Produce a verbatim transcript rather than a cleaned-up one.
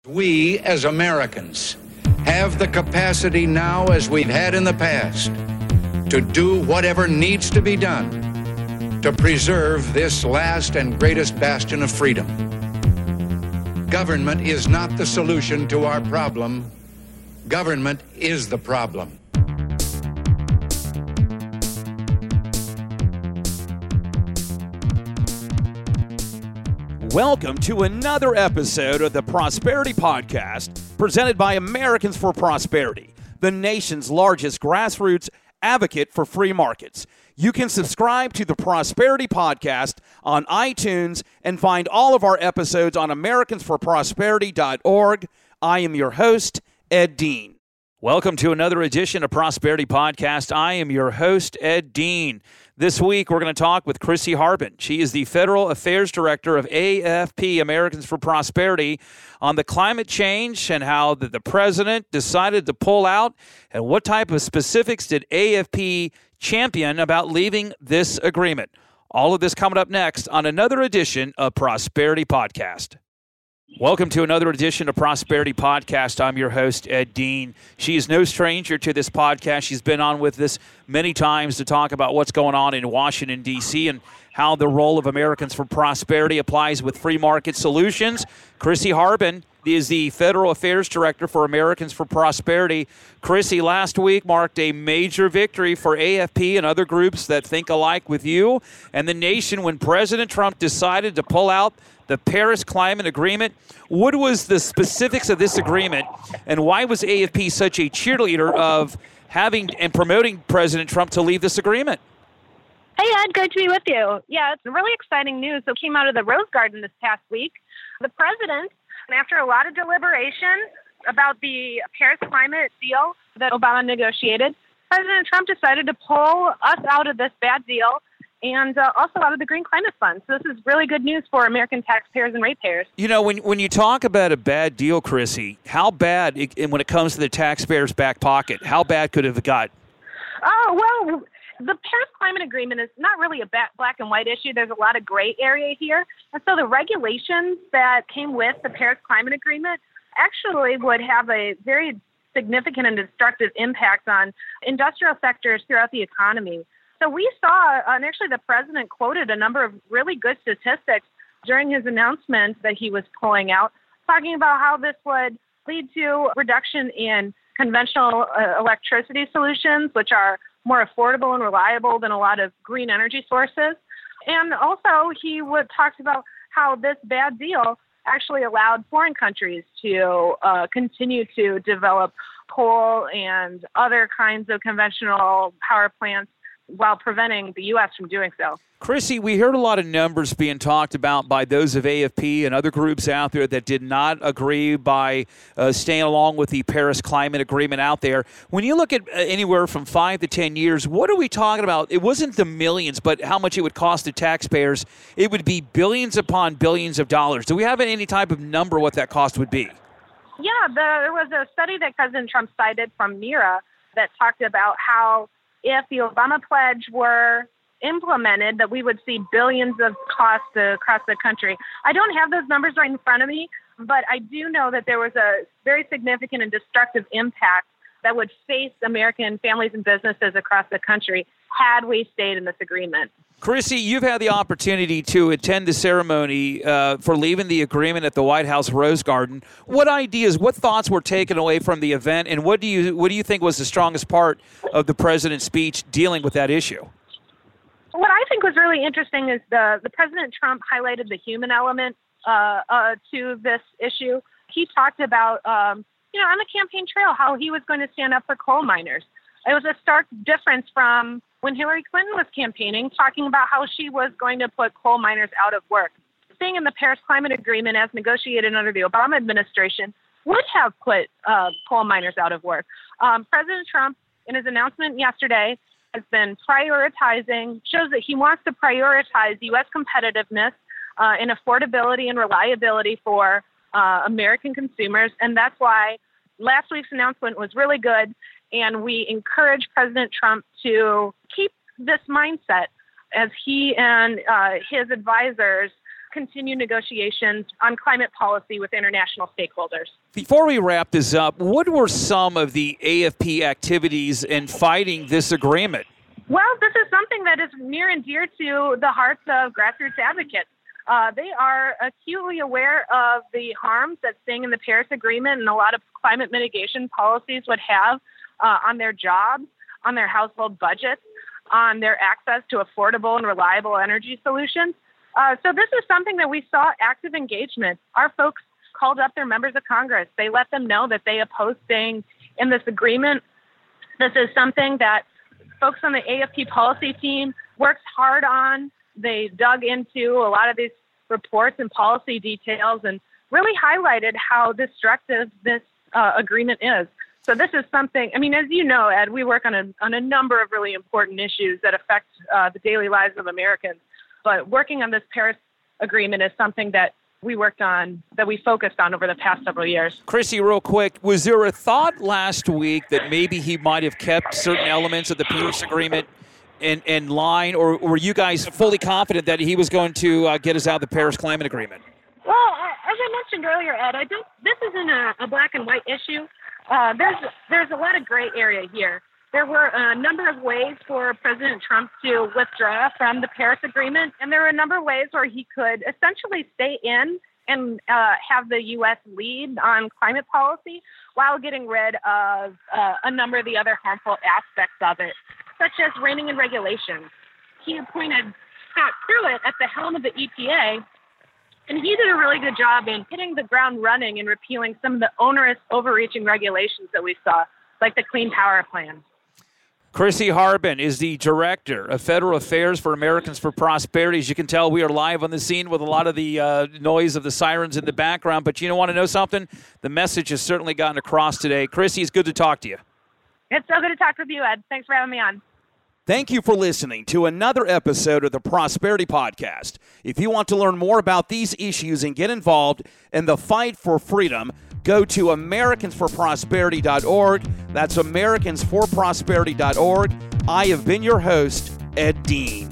We, as Americans, have the capacity now, as we've had in the past, to do whatever needs to be done to preserve this last and greatest bastion of freedom. Government is not the solution to our problem. Government is the problem. Welcome to another episode of the Prosperity Podcast, presented by Americans for Prosperity, the nation's largest grassroots advocate for free markets. You can subscribe to the Prosperity Podcast on iTunes and find all of our episodes on americans for prosperity dot org. I am your host, Ed Dean. Welcome to another edition of Prosperity Podcast. I am your host, Ed Dean. This week, we're going to talk with Chrissy Harbin. She is the Federal Affairs Director of A F P, Americans for Prosperity, on the climate change and how the, the president decided to pull out, and what type of specifics did A F P champion about leaving this agreement. All of this coming up next on another edition of Prosperity Podcast. Welcome to another edition of Prosperity Podcast. I'm your host, Ed Dean. She is no stranger to this podcast. She's been on with us many times to talk about what's going on in Washington, D C, and how the role of Americans for Prosperity applies with free market solutions. Chrissy Harbin is the Federal Affairs Director for Americans for Prosperity. Chrissy, last week marked a major victory for A F P and other groups that think alike with you and the nation when President Trump decided to pull out the Paris Climate Agreement. What was the specifics of this agreement, and why was A F P such a cheerleader of having and promoting President Trump to leave this agreement? Hey, Ed, good to be with you. Yeah, it's really exciting news that came out of the Rose Garden this past week. The president, after a lot of deliberation about the Paris climate deal that Obama negotiated, President Trump decided to pull us out of this bad deal and uh, also out of the Green Climate Fund. So this is really good news for American taxpayers and ratepayers. You know, when when you talk about a bad deal, Chrissy, how bad, it, and when it comes to the taxpayers' back pocket, how bad could it have got? Oh, well, the Paris Climate Agreement is not really a black and white issue. There's a lot of gray area here. And so the regulations that came with the Paris Climate Agreement actually would have a very significant and destructive impact on industrial sectors throughout the economy. So we saw, and actually the president quoted a number of really good statistics during his announcement that he was pulling out, talking about how this would lead to reduction in conventional uh, electricity solutions, which are more affordable and reliable than a lot of green energy sources. And also he would talk about how this bad deal actually allowed foreign countries to uh, continue to develop coal and other kinds of conventional power plants while preventing the U S from doing so. Chrissy, we heard a lot of numbers being talked about by those of A F P and other groups out there that did not agree by uh, staying along with the Paris Climate Agreement out there. When you look at uh, anywhere from five to ten years, what are we talking about? It wasn't the millions, but how much it would cost the taxpayers. It would be billions upon billions of dollars. Do we have any type of number what that cost would be? Yeah, the, there was a study that President Trump cited from NERA that talked about how if the Obama pledge were implemented, that we would see billions of costs across the country. I don't have those numbers right in front of me, but I do know that there was a very significant and destructive impact that would face American families and businesses across the country had we stayed in this agreement. Chrissy, you've had the opportunity to attend the ceremony uh, for leaving the agreement at the White House Rose Garden. What ideas, what thoughts were taken away from the event, and what do you what do you think was the strongest part of the president's speech dealing with that issue? What I think was really interesting is the, the President Trump highlighted the human element uh, uh, to this issue. He talked about, um, you know, on the campaign trail, how he was going to stand up for coal miners. It was a stark difference from when Hillary Clinton was campaigning, talking about how she was going to put coal miners out of work. Staying in the Paris Climate Agreement as negotiated under the Obama administration would have put uh, coal miners out of work. Um, President Trump, in his announcement yesterday, has been prioritizing, shows that he wants to prioritize U S competitiveness uh, and affordability and reliability for uh, American consumers. And that's why last week's announcement was really good. And we encourage President Trump to keep this mindset as he and uh, his advisors continue negotiations on climate policy with international stakeholders. Before we wrap this up, what were some of the A F P activities in fighting this agreement? Well, this is something that is near and dear to the hearts of grassroots advocates. Uh, they are acutely aware of the harms that staying in the Paris Agreement and a lot of climate mitigation policies would have uh, on their jobs, on their household budgets, on their access to affordable and reliable energy solutions. Uh, so this is something that we saw active engagement. Our folks called up their members of Congress. They let them know that they oppose staying in this agreement. This is something that folks on the A F P policy team works hard on. They dug into a lot of these reports and policy details and really highlighted how destructive this uh, agreement is. So this is something, I mean, as you know, Ed, we work on a, on a number of really important issues that affect uh, the daily lives of Americans. But working on this Paris Agreement is something that we worked on, that we focused on over the past several years. Chrissy, real quick, was there a thought last week that maybe he might have kept certain elements of the Paris Agreement in, in line, or were you guys fully confident that he was going to uh, get us out of the Paris Climate Agreement? Well, as I mentioned earlier, Ed, I think this isn't a, a black and white issue. Uh, there's there's a lot of gray area here. There were a number of ways for President Trump to withdraw from the Paris Agreement, and there were a number of ways where he could essentially stay in and uh, have the U S lead on climate policy while getting rid of uh, a number of the other harmful aspects of it, such as reining in regulations. He appointed Scott Pruitt at the helm of the E P A, and he did a really good job in hitting the ground running and repealing some of the onerous, overreaching regulations that we saw, like the Clean Power Plan. Chrissy Harbin is the Director of Federal Affairs for Americans for Prosperity. As you can tell, we are live on the scene with a lot of the uh, noise of the sirens in the background. But you don't want to know something? The message has certainly gotten across today. Chrissy, it's good to talk to you. It's so good to talk with you, Ed. Thanks for having me on. Thank you for listening to another episode of the Prosperity Podcast. If you want to learn more about these issues and get involved in the fight for freedom, go to Americans for Prosperity dot org. That's Americans for Prosperity dot org. I have been your host, Ed Dean.